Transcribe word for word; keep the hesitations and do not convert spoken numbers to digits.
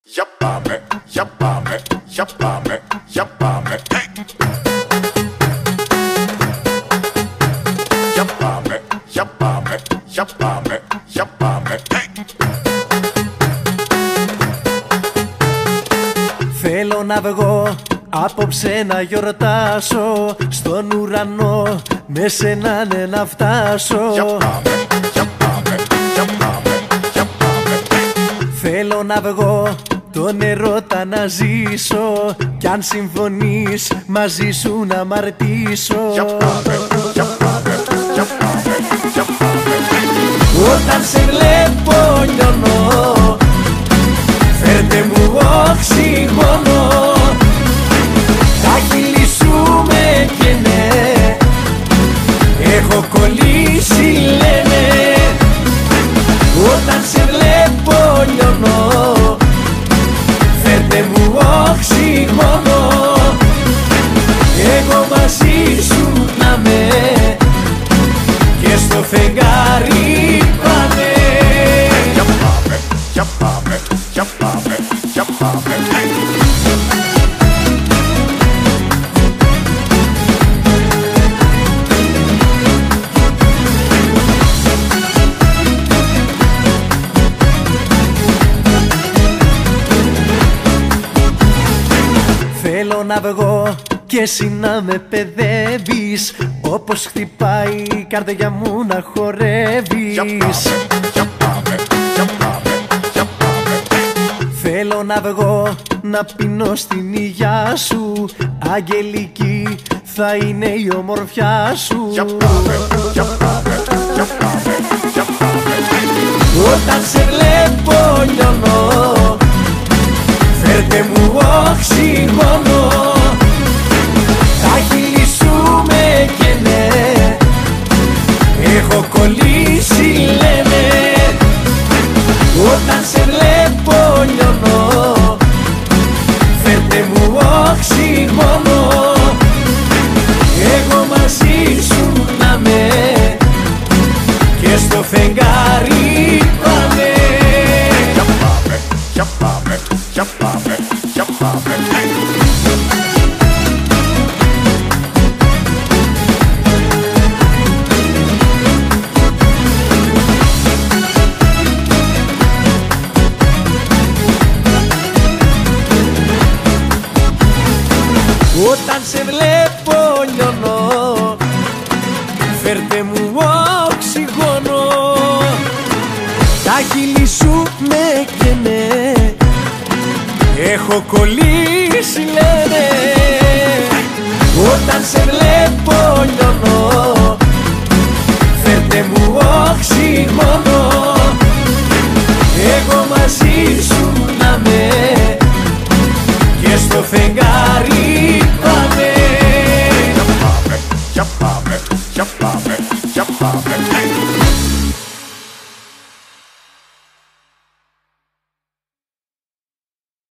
Για πάμε, για πάμε, για πάμε, για πάμε, hey! Για πάμε, για πάμε, για πάμε, για πάμε, hey! Θέλω να βγω απόψε να γιορτάσω, στον ουρανό με σένα ναι να φτάσω. Για πάμε, για πάμε, για πάμε, για πάμε, hey! Θέλω να βγω τον ερώτα να ζήσω, κι αν συμφωνείς μαζί σου να μαρτήσω. Για πάμε, για πάμε, για πάμε, για πάμε, hey! Όταν σε βλέπω λιώνω, φέρτε μου οξυγόνο. Τα χείλη σου με καίνε, έχω κολλήσει λένε. Όταν σε βλέπω λιώνω, φέρτε μου οξυγόνο. Εγώ μαζί σου να με, και στο φεγγάρι πάμε. Για πάμε, για πάμε, για πάμε, για πάμε, hey! Θέλω να βγω και εσύ να με παιδεύεις, όπως χτυπάει η καρδιά μου να χορεύεις. Για πάμε, για πάμε, για πάμε, για πάμε, hey! Θέλω να βγω να πίνω στην υγειά σου, αγγελική θα είναι η ομορφιά σου. Για πάμε, για πάμε, για πάμε, για πάμε, hey! Όταν σε βλέπω λιώνω, φέρτε μου οξυγόνο. Τα χείλη σου με καίνε, έχω κολλήσει λένε. Όταν σε βλέπω λιώνω, φέρτε μου οξυγόνο. Εγώ μαζί σου να με, και στο φεγγάρι πάμε. Για πάμε, για πάμε, για πάμε, για πάμε, hey! Όταν σε βλέπω λιώνω, φέρτε μου οξυγόνο. Τα χείλη σου με καίνε, έχω κολλήσει λένε. Όταν σε βλέπω λιώνω, φέρτε μου οξυγόνο. Εγώ μαζί σου να με, και στο φεγγάρι πάμε. Για πάμε, για πάμε, για πάμε, για πάμε, hey!